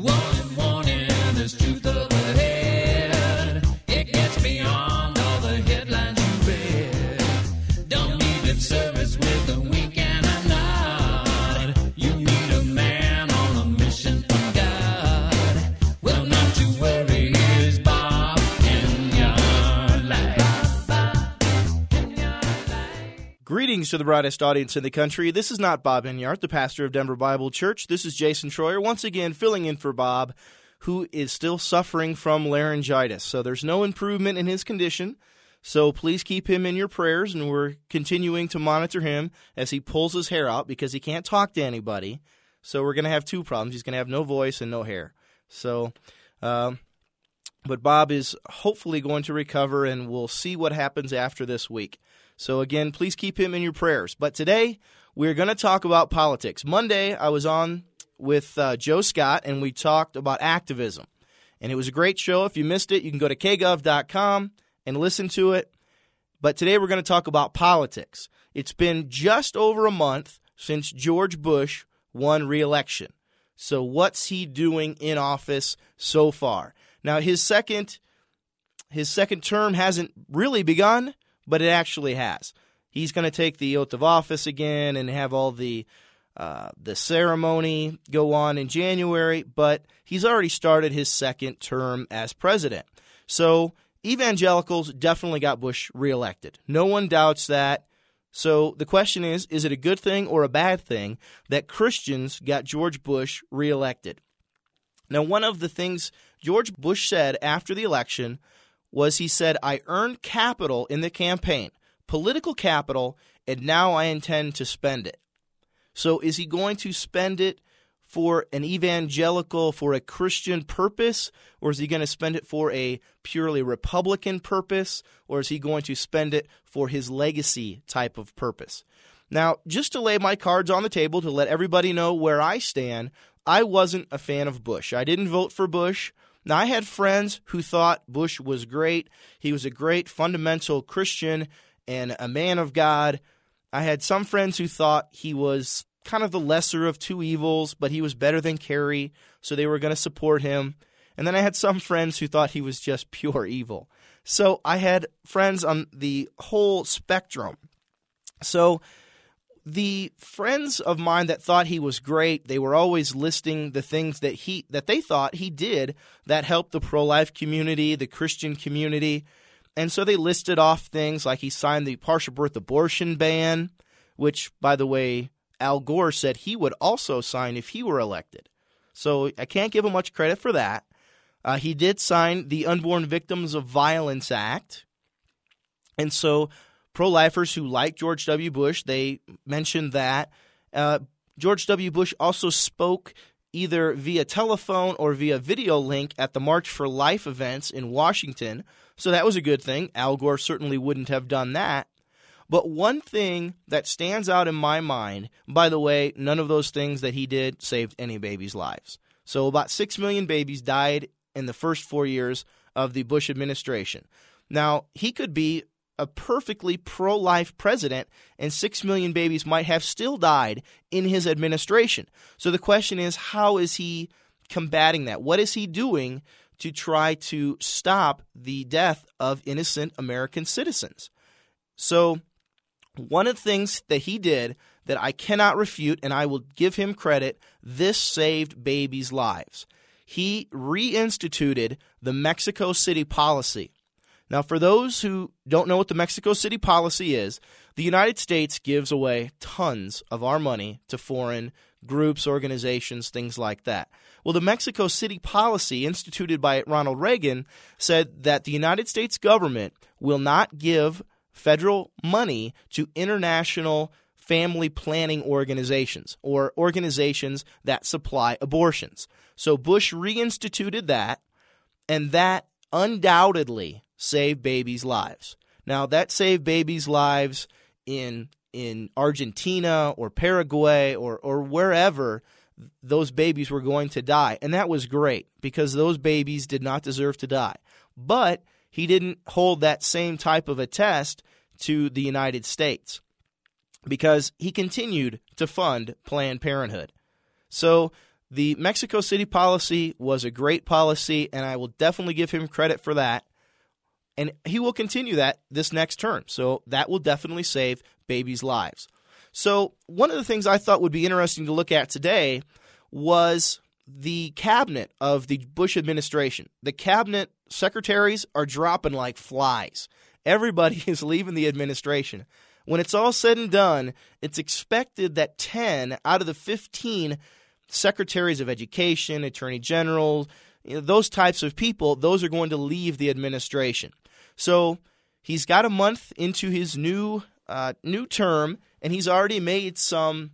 Warning, there's truth up ahead. It gets beyond all the headlines you read. Don't need lip service with a wink and a nod. You need a man on a mission from God. Well, not to worry, here's Bob in your life. Greetings to the brightest audience in the country. This is not Bob Enyart, the pastor of Denver Bible Church. This is Jason Troyer, once again filling in for Bob, who is still suffering from laryngitis. So there's no improvement in his condition. So please keep him in your prayers, and we're continuing to monitor him as he pulls his hair out because he can't talk to anybody. So we're going to have two problems. He's going to have no voice and no hair. So, but Bob is hopefully going to recover, and we'll see what happens after this week. So again, please keep him in your prayers. But today, we're going to talk about politics. Monday, I was on with Joe Scott, and we talked about activism. And it was a great show. If you missed it, you can go to kgov.com and listen to it. But today, we're going to talk about politics. It's been just over a month since George Bush won re-election. So what's he doing in office so far? Now, his second term hasn't really begun, but it actually has. He's going to take the oath of office again and have all the ceremony go on in January, but he's already started his second term as president. So evangelicals definitely got Bush reelected. No one doubts that. So the question is it a good thing or a bad thing that Christians got George Bush reelected? Now, one of the things George Bush said after the election was he said, I earned capital in the campaign, political capital, and now I intend to spend it. So is he going to spend it for an evangelical, for a Christian purpose, or is he going to spend it for a purely Republican purpose, or is he going to spend it for his legacy type of purpose? Now, just to lay my cards on the table to let everybody know where I stand, I wasn't a fan of Bush. I didn't vote for Bush. Now, I had friends who thought Bush was great. He was a great fundamental Christian and a man of God. I had some friends who thought he was kind of the lesser of two evils, but he was better than Kerry, so they were going to support him. And then I had some friends who thought he was just pure evil. So I had friends on the whole spectrum. So the friends of mine that thought he was great, they were always listing the things that they thought he did that helped the pro-life community, the Christian community. And so they listed off things like he signed the partial birth abortion ban, which, by the way, Al Gore said he would also sign if he were elected. So I can't give him much credit for that. He did sign the Unborn Victims of Violence Act. And so pro-lifers who like George W. Bush, they mentioned that. George W. Bush also spoke either via telephone or via video link at the March for Life events in Washington. So that was a good thing. Al Gore certainly wouldn't have done that. But one thing that stands out in my mind, by the way, none of those things that he did saved any babies' lives. So about 6 million babies died in the first 4 years of the Bush administration. Now, he could be a perfectly pro-life president, and 6 million babies might have still died in his administration. So the question is, how is he combating that? What is he doing to try to stop the death of innocent American citizens? So one of the things that he did that I cannot refute, and I will give him credit, this saved babies' lives. He reinstituted the Mexico City policy. Now, for those who don't know what the Mexico City policy is, the United States gives away tons of our money to foreign groups, organizations, things like that. Well, the Mexico City policy instituted by Ronald Reagan said that the United States government will not give federal money to international family planning organizations or organizations that supply abortions. So Bush reinstituted that, and that undoubtedly saved babies' lives. Now, that saved babies' lives in Argentina or Paraguay or wherever those babies were going to die. And that was great because those babies did not deserve to die. But he didn't hold that same type of a test to the United States because he continued to fund Planned Parenthood. So The Mexico City policy was a great policy, and I will definitely give him credit for that. And he will continue that this next term. So that will definitely save babies' lives. So one of the things I thought would be interesting to look at today was the cabinet of the Bush administration. The cabinet secretaries are dropping like flies. Everybody is leaving the administration. When it's all said and done, it's expected that 10 out of the 15 secretaries of education, attorney generals, those types of people, those are going to leave the administration. So he's got a month into his new term, and he's already made some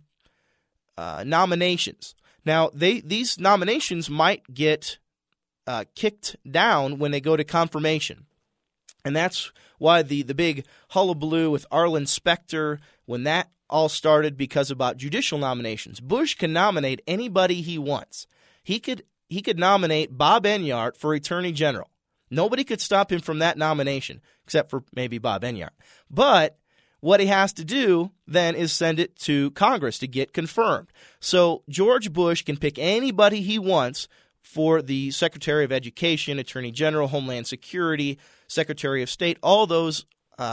nominations. Now, these nominations might get kicked down when they go to confirmation. And that's why the big hullabaloo with Arlen Specter, when that all started, because about judicial nominations. Bush can nominate anybody he wants. He could nominate Bob Enyart for Attorney General. Nobody could stop him from that nomination, except for maybe Bob Enyart. But what he has to do then is send it to Congress to get confirmed. So George Bush can pick anybody he wants for the Secretary of Education, Attorney General, Homeland Security, Secretary of State, all those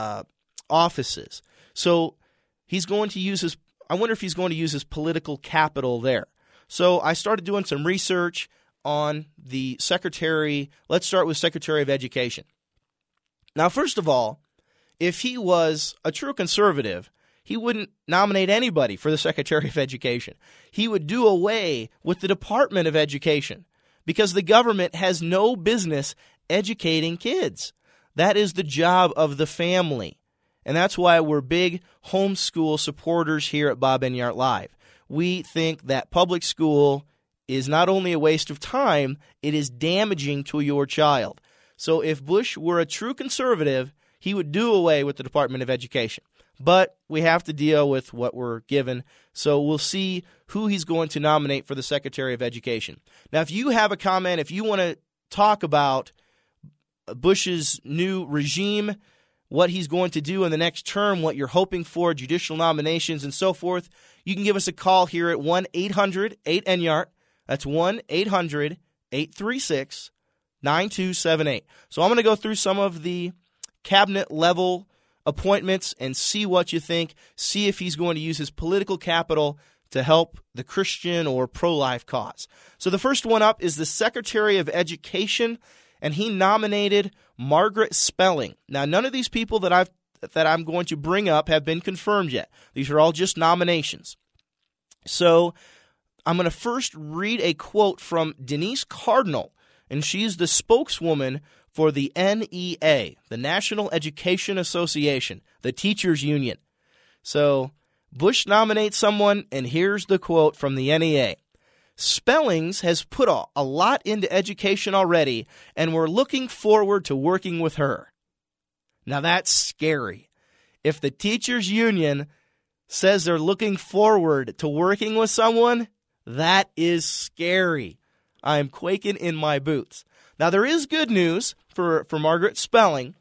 offices. So he's going to use I wonder if he's going to use his political capital there. So I started doing some research on the Secretary. Let's start with Secretary of Education. Now, first of all, if he was a true conservative, he wouldn't nominate anybody for the Secretary of Education. He would do away with the Department of Education because the government has no business educating kids. That is the job of the family. And that's why we're big homeschool supporters here at Bob Enyart Live. We think that public school is not only a waste of time, it is damaging to your child. So if Bush were a true conservative, he would do away with the Department of Education. But we have to deal with what we're given. So we'll see who he's going to nominate for the Secretary of Education. Now, if you have a comment, if you want to talk about Bush's new regime, what he's going to do in the next term, what you're hoping for, judicial nominations, and so forth, you can give us a call here at 1-800-8-ENYART. That's 1-800-836-9278. So I'm going to go through some of the cabinet-level appointments and see what you think, see if he's going to use his political capital to help the Christian or pro-life cause. So the first one up is the Secretary of Education, and he nominated Margaret Spelling. Now, none of these people that I'm going to bring up have been confirmed yet. These are all just nominations. So I'm going to first read a quote from Denise Cardinal, and she's the spokeswoman for the NEA, the National Education Association, the teachers union. So Bush nominates someone, and here's the quote from the NEA. Spellings has put a lot into education already, and we're looking forward to working with her. Now that's scary. If the teachers union says they're looking forward to working with someone, that is scary. I am quaking in my boots. Now there is good news for Margaret Spelling.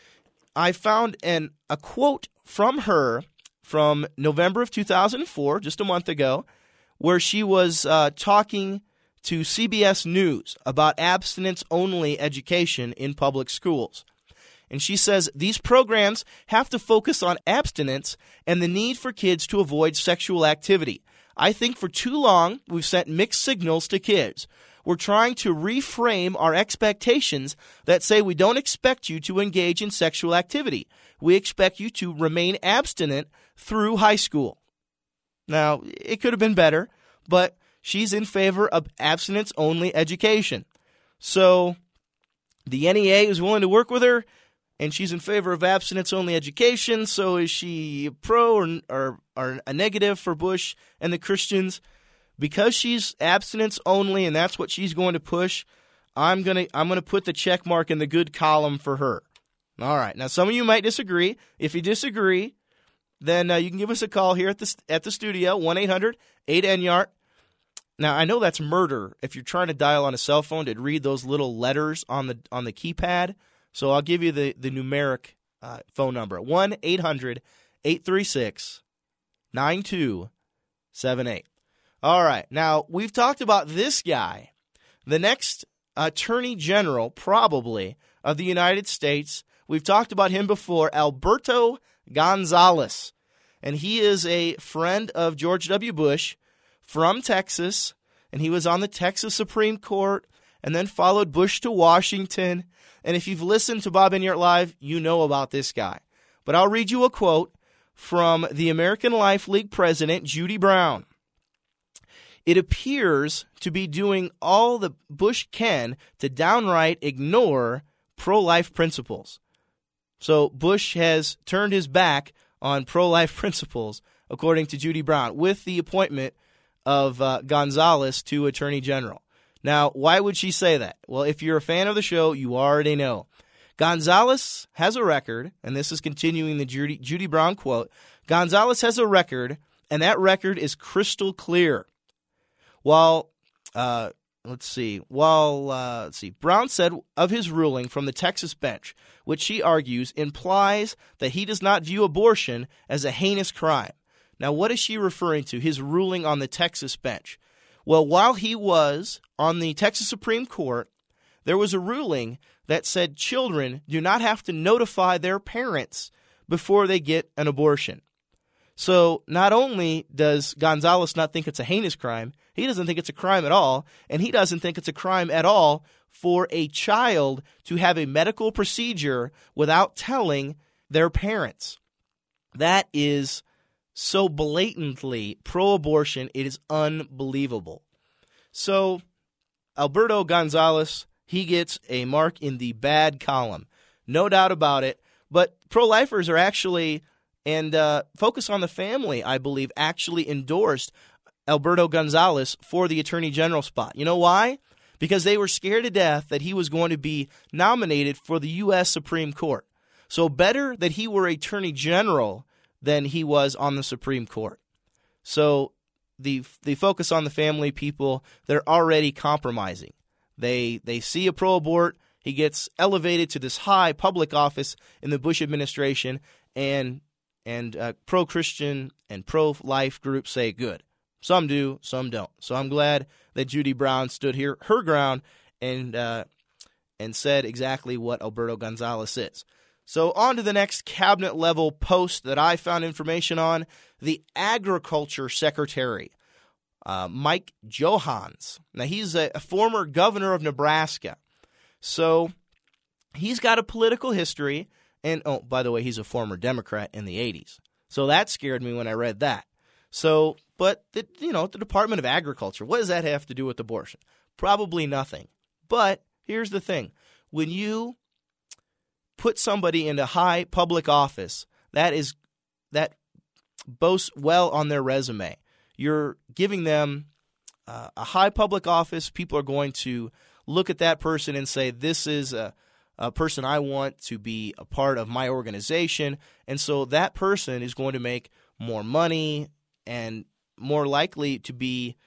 I found a quote from her from November of 2004, just a month ago, where she was talking to CBS News about abstinence-only education in public schools. And she says, these programs have to focus on abstinence and the need for kids to avoid sexual activity. I think for too long, we've sent mixed signals to kids. We're trying to reframe our expectations that say we don't expect you to engage in sexual activity. We expect you to remain abstinent through high school. Now, it could have been better, but she's in favor of abstinence-only education. So the NEA is willing to work with her, and she's in favor of abstinence-only education. So is she pro or a negative for Bush and the Christians? Because she's abstinence-only, and that's what she's going to push, I'm gonna put the check mark in the good column for her. All right. Now, some of you might disagree. If you disagree, then you can give us a call here at the studio, 1-800-8-ENYART. Now, I know that's murder if you're trying to dial on a cell phone to read those little letters on the keypad. So I'll give you the numeric phone number, 1-800-836-9278. All right. Now, we've talked about this guy, the next Attorney General, probably, of the United States. We've talked about him before, Alberto Gonzales. And he is a friend of George W. Bush from Texas, and he was on the Texas Supreme Court and then followed Bush to Washington. And if you've listened to Bob Enyart Live, you know about this guy. But I'll read you a quote from the American Life League president, Judy Brown. It appears to be doing all that Bush can to downright ignore pro-life principles. So Bush has turned his back on pro-life principles, according to Judy Brown, with the appointment of Gonzales to Attorney General. Now, why would she say that? Well, if you're a fan of the show, you already know. Gonzales has a record, and this is continuing the Judy Brown quote. Gonzales has a record, and that record is crystal clear. Brown said of his ruling from the Texas bench, which she argues implies that he does not view abortion as a heinous crime. Now, what is she referring to, his ruling on the Texas bench? Well, while he was on the Texas Supreme Court, there was a ruling that said children do not have to notify their parents before they get an abortion. So not only does Gonzales not think it's a heinous crime, he doesn't think it's a crime at all, and he doesn't think it's a crime at all for a child to have a medical procedure without telling their parents. That is so blatantly pro-abortion, it is unbelievable. So Alberto Gonzales, he gets a mark in the bad column, no doubt about it, but pro-lifers are actually... And Focus on the Family, I believe, actually endorsed Alberto Gonzales for the Attorney General spot. You know why? Because they were scared to death that he was going to be nominated for the U.S. Supreme Court. So better that he were Attorney General than he was on the Supreme Court. So the Focus on the Family people, they're already compromising. They see a pro-abort, he gets elevated to this high public office in the Bush administration, and pro-Christian and pro-life groups say good. Some do, some don't. So I'm glad that Judy Brown stood her ground and said exactly what Alberto Gonzales is. So on to the next cabinet-level post that I found information on, the Agriculture Secretary, Mike Johanns. Now, he's a former governor of Nebraska. So he's got a political history. And, oh, by the way, he's a former Democrat in the 80s. So that scared me when I read that. So, but, the Department of Agriculture, what does that have to do with abortion? Probably nothing. But here's the thing. When you put somebody into high public office, that boasts well on their resume. You're giving them a high public office. People are going to look at that person and say, this is a person I want to be a part of my organization. And so that person is going to make more money and more likely to be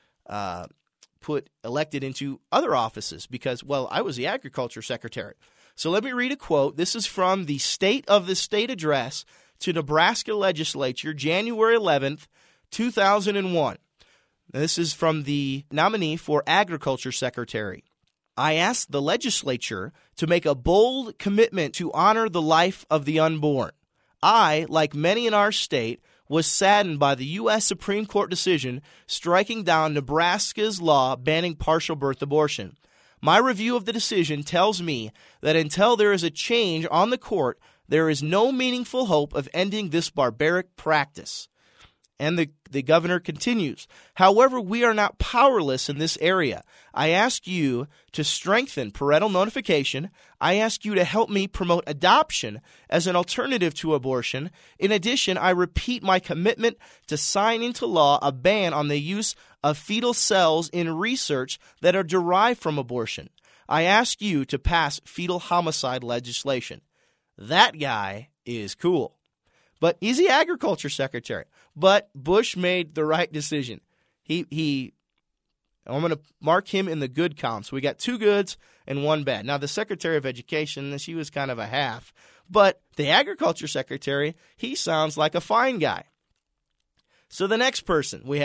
elected into other offices because, well, I was the Agriculture Secretary. So let me read a quote. This is from the State of the State address to Nebraska legislature, January 11th, 2001. This is from the nominee for Agriculture Secretary. I asked the legislature to make a bold commitment to honor the life of the unborn. I, like many in our state, was saddened by the U.S. Supreme Court decision striking down Nebraska's law banning partial birth abortion. My review of the decision tells me that until there is a change on the court, there is no meaningful hope of ending this barbaric practice. And the governor continues, however, we are not powerless in this area. I ask you to strengthen parental notification. I ask you to help me promote adoption as an alternative to abortion. In addition, I repeat my commitment to sign into law a ban on the use of fetal cells in research that are derived from abortion. I ask you to pass fetal homicide legislation. That guy is cool. But he's the Agriculture Secretary. But Bush made the right decision. I'm going to mark him in the good column. So we got 2 goods and 1 bad. Now, the Secretary of Education, she was kind of a half. But the Agriculture Secretary, he sounds like a fine guy. So the next person we have,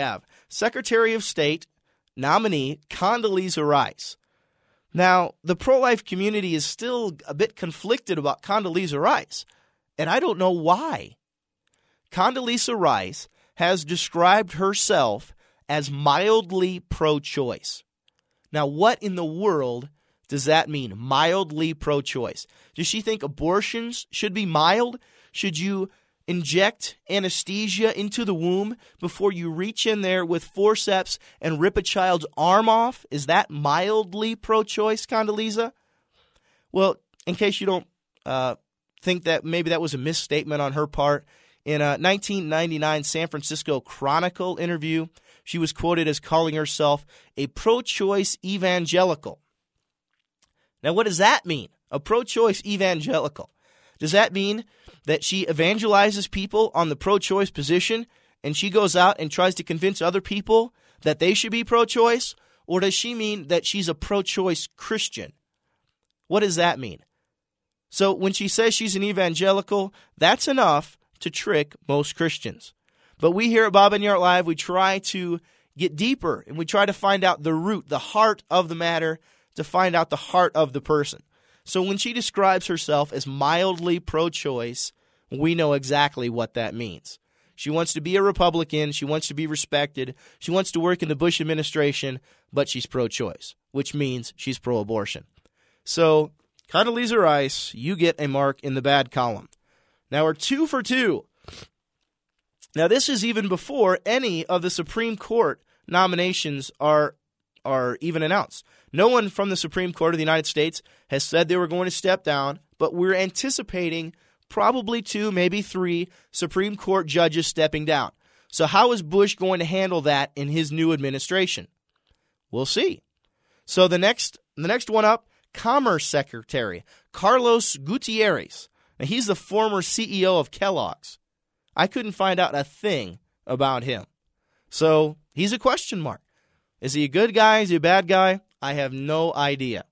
Secretary of State nominee Condoleezza Rice. Now, the pro-life community is still a bit conflicted about Condoleezza Rice, and I don't know why. Condoleezza Rice has described herself as mildly pro-choice. Now, what in the world does that mean, mildly pro-choice? Does she think abortions should be mild? Should you inject anesthesia into the womb before you reach in there with forceps and rip a child's arm off? Is that mildly pro-choice, Condoleezza? Well, in case you don't think that maybe that was a misstatement on her part, in a 1999 San Francisco Chronicle interview, she was quoted as calling herself a pro-choice evangelical. Now, what does that mean? A pro-choice evangelical. Does that mean that she evangelizes people on the pro-choice position and she goes out and tries to convince other people that they should be pro-choice? Or does she mean that she's a pro-choice Christian? What does that mean? So when she says she's an evangelical, that's enough to trick most Christians. But we here at Bob Enyart Live, we try to get deeper and we try to find out the root, the heart of the matter, to find out the heart of the person. So when she describes herself as mildly pro-choice, we know exactly what that means. She wants to be a Republican. She wants to be respected. She wants to work in the Bush administration, but she's pro-choice, which means she's pro-abortion. So, Condoleezza Rice, you get a mark in the bad column. Now we're 2 for 2. Now this is even before any of the Supreme Court nominations are even announced. No one from the Supreme Court of the United States has said they were going to step down, but we're anticipating probably 2, maybe 3 Supreme Court judges stepping down. So how is Bush going to handle that in his new administration? We'll see. So the next one up, Commerce Secretary Carlos Gutierrez. Now, he's the former CEO of Kellogg's. I couldn't find out a thing about him. So he's a question mark. Is he a good guy? Is he a bad guy? I have no idea.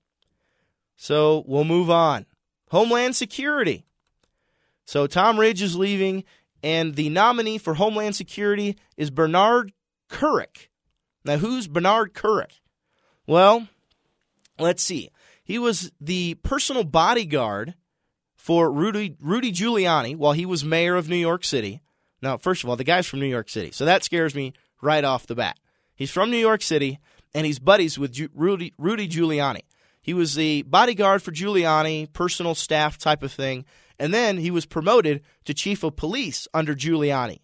So we'll move on. Homeland Security. So Tom Ridge is leaving, and the nominee for Homeland Security is Bernard Kerik. Now, who's Bernard Kerik? Well, let's see. He was the personal bodyguard for Rudy Giuliani while he was mayor of New York City. Now, first of all, the guy's from New York City, so that scares me right off the bat. He's from New York City, and he's buddies with Rudy Giuliani. He was the bodyguard for Giuliani, personal staff type of thing, and then he was promoted to chief of police under Giuliani.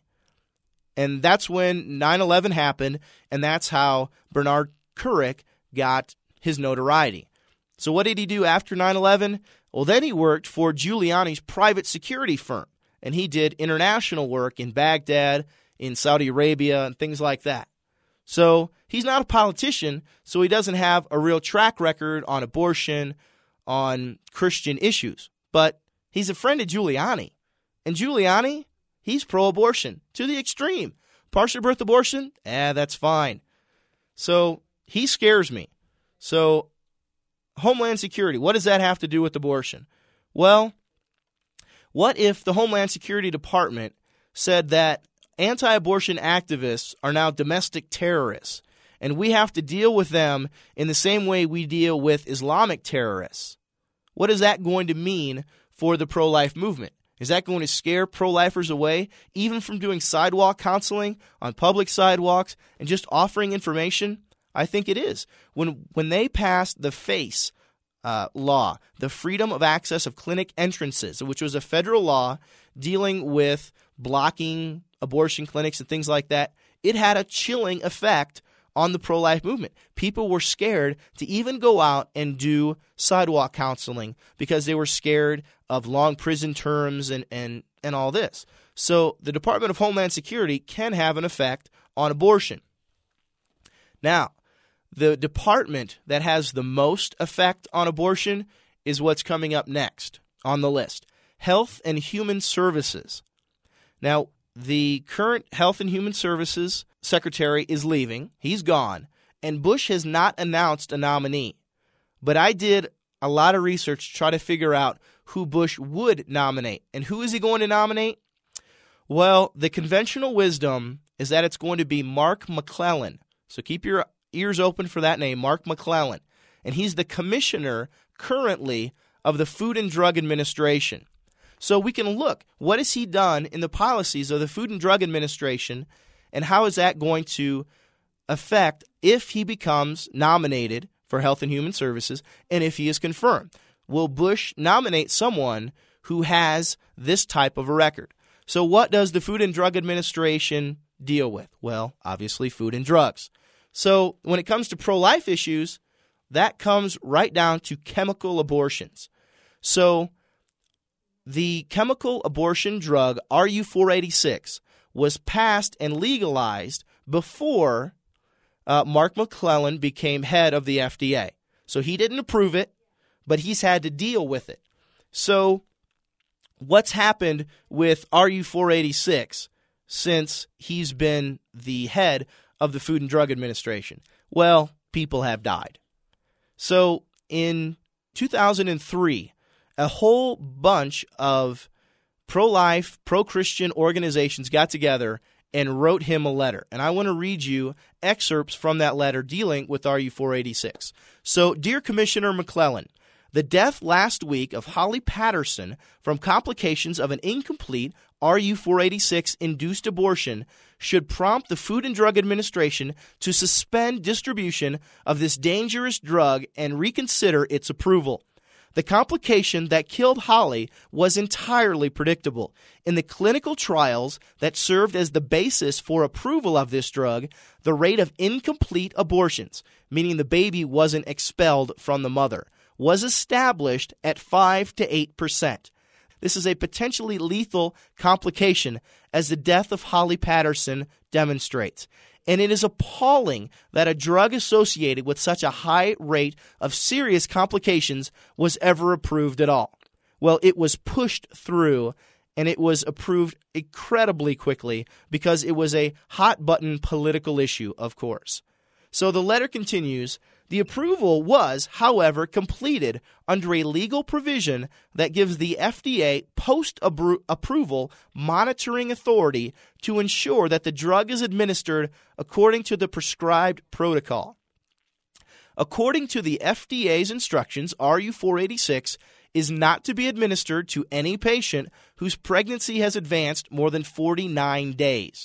And that's when 9/11 happened, and that's how Bernard Kerik got his notoriety. So what did he do after 9/11? Well, then he worked for Giuliani's private security firm, and he did international work in Baghdad, in Saudi Arabia, and things like that. So he's not a politician, so he doesn't have a real track record on abortion, on Christian issues. But he's a friend of Giuliani. And Giuliani, he's pro-abortion to the extreme. Partial birth abortion, that's fine. So he scares me. So Homeland Security, what does that have to do with abortion? Well, what if the Homeland Security Department said that anti-abortion activists are now domestic terrorists, and we have to deal with them in the same way we deal with Islamic terrorists? What is that going to mean for the pro-life movement? Is that going to scare pro-lifers away, even from doing sidewalk counseling on public sidewalks and just offering information? I think it is. When they passed the FACE law, the Freedom of Access of Clinic Entrances, which was a federal law dealing with blocking abortion clinics and things like that, it had a chilling effect on the pro-life movement. People were scared to even go out and do sidewalk counseling because they were scared of long prison terms and all this. So the Department of Homeland Security can have an effect on abortion. Now, the department that has the most effect on abortion is what's coming up next on the list, Health and Human Services. Now, the current Health and Human Services Secretary is leaving. He's gone. And Bush has not announced a nominee. But I did a lot of research to try to figure out who Bush would nominate. And who is he going to nominate? Well, the conventional wisdom is that it's going to be Mark McClellan. So keep your ears open for that name, Mark McClellan. And he's the commissioner currently of the Food and Drug Administration. So we can look, what has he done in the policies of the Food and Drug Administration, and how is that going to affect if he becomes nominated for Health and Human Services and if he is confirmed? Will Bush nominate someone who has this type of a record? So what does the Food and Drug Administration deal with? Well, obviously food and drugs. So when it comes to pro-life issues, that comes right down to chemical abortions. So the chemical abortion drug RU-486 was passed and legalized before Mark McClellan became head of the FDA. So he didn't approve it, but he's had to deal with it. So what's happened with RU-486 since he's been the head of the Food and Drug Administration? Well, people have died. So in 2003, a whole bunch of pro-life, pro-Christian organizations got together and wrote him a letter. And I want to read you excerpts from that letter dealing with RU-486. So, Dear Commissioner McClellan, the death last week of Holly Patterson from complications of an incomplete RU-486-induced abortion should prompt the Food and Drug Administration to suspend distribution of this dangerous drug and reconsider its approval. The complication that killed Holly was entirely predictable. In the clinical trials that served as the basis for approval of this drug, the rate of incomplete abortions, meaning the baby wasn't expelled from the mother, was established at 5 to 8%. This is a potentially lethal complication, as the death of Holly Patterson demonstrates. And it is appalling that a drug associated with such a high rate of serious complications was ever approved at all. Well, it was pushed through, and it was approved incredibly quickly because it was a hot-button political issue, of course. So the letter continues, the approval was, however, completed under a legal provision that gives the FDA post-approval monitoring authority to ensure that the drug is administered according to the prescribed protocol. According to the FDA's instructions, RU-486 is not to be administered to any patient whose pregnancy has advanced more than 49 days.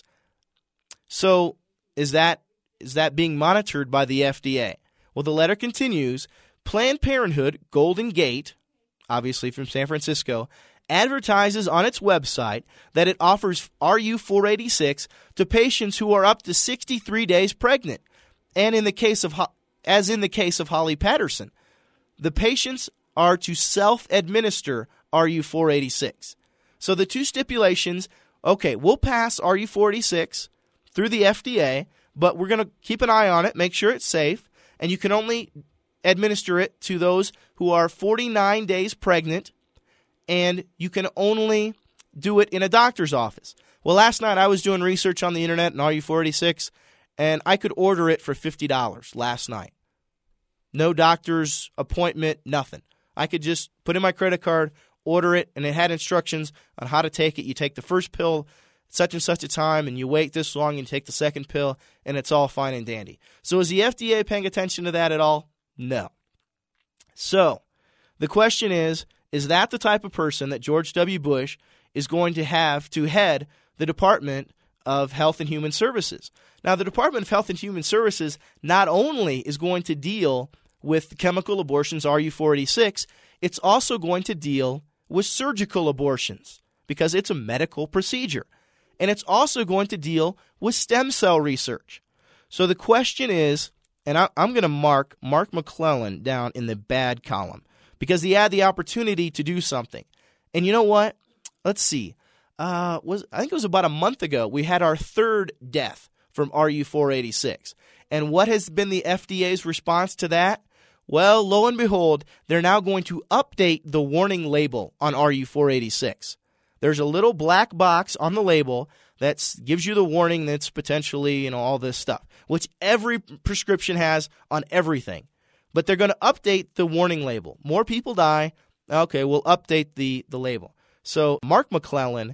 So is that being monitored by the FDA? Well, the letter continues, Planned Parenthood Golden Gate, obviously from San Francisco, advertises on its website that it offers RU-486 to patients who are up to 63 days pregnant. And in the case of Holly Patterson, the patients are to self-administer RU-486. So the two stipulations, okay, we'll pass RU-486 through the FDA, but we're going to keep an eye on it, make sure it's safe, and you can only administer it to those who are 49 days pregnant, and you can only do it in a doctor's office. Well, last night I was doing research on the internet on RU-486, and I could order it for $50 last night. No doctor's appointment, nothing. I could just put in my credit card, order it, and it had instructions on how to take it. You take the first pill such and such a time, and you wait this long, and you take the second pill, and it's all fine and dandy. So is the FDA paying attention to that at all? No. So the question is that the type of person that George W. Bush is going to have to head the Department of Health and Human Services? Now, the Department of Health and Human Services not only is going to deal with chemical abortions, RU-486, it's also going to deal with surgical abortions because it's a medical procedure. And it's also going to deal with stem cell research. So the question is, and I'm going to mark Mark McClellan down in the bad column because he had the opportunity to do something. And you know what? Let's see. I think it was about a month ago, we had our third death from RU-486. And what has been the FDA's response to that? Well, lo and behold, they're now going to update the warning label on RU-486. There's a little black box on the label that gives you the warning that's potentially, all this stuff, which every prescription has on everything. But they're going to update the warning label. More people die. Okay, we'll update the label. So Mark McClellan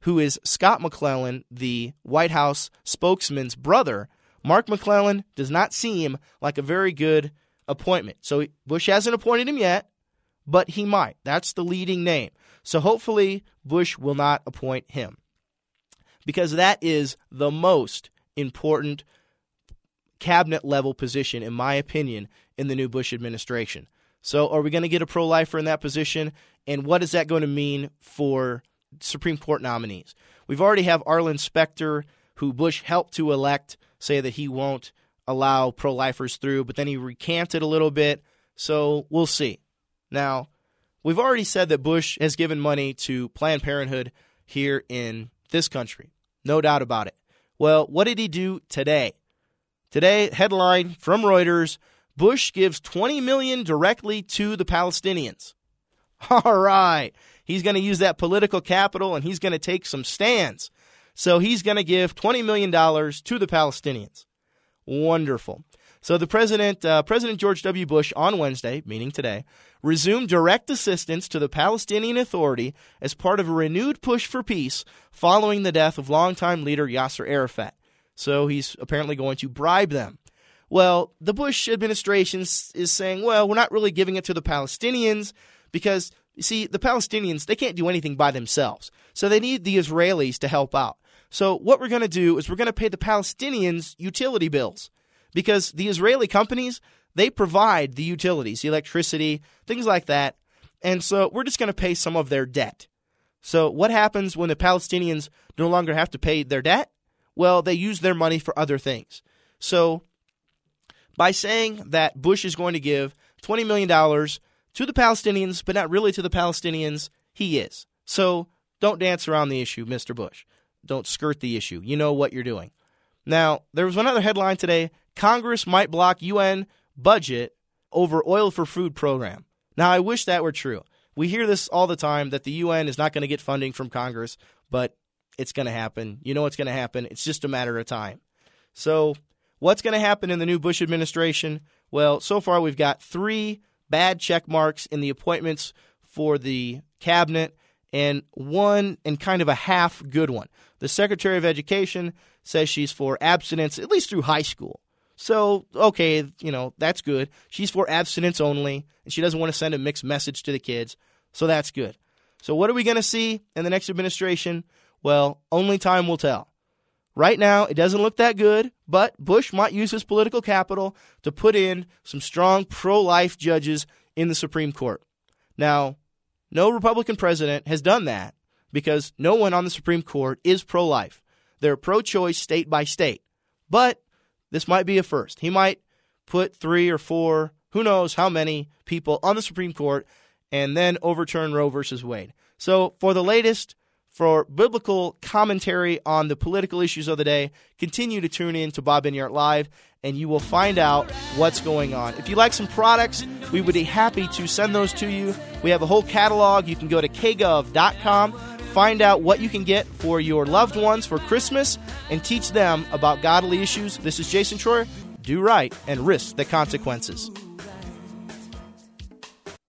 who is Scott McClellan, the White House spokesman's brother, Mark McClellan does not seem like a very good appointment. So Bush hasn't appointed him yet, but he might. That's the leading name. So hopefully Bush will not appoint him, because that is the most important cabinet-level position, in my opinion, in the new Bush administration. So are we going to get a pro-lifer in that position, and what is that going to mean for Supreme Court nominees? We've already have Arlen Specter, who Bush helped to elect, say that he won't allow pro-lifers through, but then he recanted a little bit, so we'll see. Now, we've already said that Bush has given money to Planned Parenthood here in this country. No doubt about it. Well, what did he do today? Today, headline from Reuters, Bush gives $20 million directly to the Palestinians. All right. He's going to use that political capital, and he's going to take some stands. So he's going to give $20 million to the Palestinians. Wonderful. So the President George W. Bush, on Wednesday, meaning today, resumed direct assistance to the Palestinian Authority as part of a renewed push for peace following the death of longtime leader Yasser Arafat. So he's apparently going to bribe them. Well, the Bush administration is saying, well, we're not really giving it to the Palestinians because, you see, the Palestinians, they can't do anything by themselves. So they need the Israelis to help out. So what we're going to do is we're going to pay the Palestinians utility bills, because the Israeli companies, they provide the utilities, the electricity, things like that. And so we're just going to pay some of their debt. So what happens when the Palestinians no longer have to pay their debt? Well, they use their money for other things. So by saying that Bush is going to give $20 million to the Palestinians, but not really to the Palestinians, he is. So don't dance around the issue, Mr. Bush. Don't skirt the issue. You know what you're doing. Now, there was another headline today. Congress might block UN budget over oil for food program. Now, I wish that were true. We hear this all the time, that the UN is not going to get funding from Congress, but it's going to happen. You know what's going to happen. It's just a matter of time. So what's going to happen in the new Bush administration? Well, so far we've got 3 bad check marks in the appointments for the cabinet and 1 and kind of a half good one. The Secretary of Education says she's for abstinence, at least through high school. So, okay, that's good. She's for abstinence only, and she doesn't want to send a mixed message to the kids. So that's good. So what are we going to see in the next administration? Well, only time will tell. Right now, it doesn't look that good, but Bush might use his political capital to put in some strong pro-life judges in the Supreme Court. Now, no Republican president has done that because no one on the Supreme Court is pro-life. They're pro-choice state by state. But this might be a first. He might put 3 or 4, who knows how many people on the Supreme Court and then overturn Roe versus Wade. So for the latest, for biblical commentary on the political issues of the day, continue to tune in to Bob Enyart Live, and you will find out what's going on. If you like some products, we would be happy to send those to you. We have a whole catalog. You can go to kgov.com, find out what you can get for your loved ones for Christmas, and teach them about godly issues. This is Jason Troyer. Do right and risk the consequences.